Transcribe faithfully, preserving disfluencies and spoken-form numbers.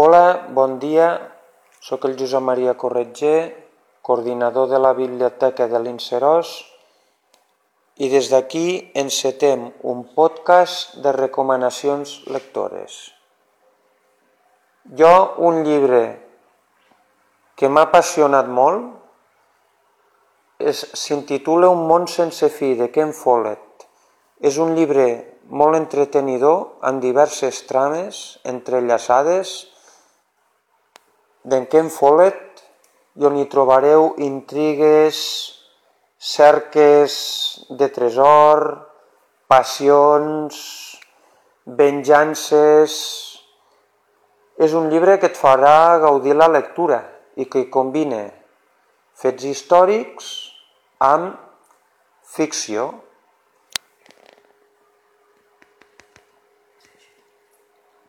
Hola, bon dia. Soc el Josep Maria Corretger, coordinador de la Biblioteca de l'Inseròs, i des d'aquí encetem un podcast de recomanacions lectores. Jo, un llibre que m'ha apassionat molt s'intitula Un món sense fi, de Ken Follett. És un llibre molt entretenidor, amb diverses trames entrellaçades d'en Ken Follett, i on hi trobareu intrigues, cerques de tresor, passions, venjances. És un llibre que et farà gaudir la lectura i que combina fets històrics amb ficció.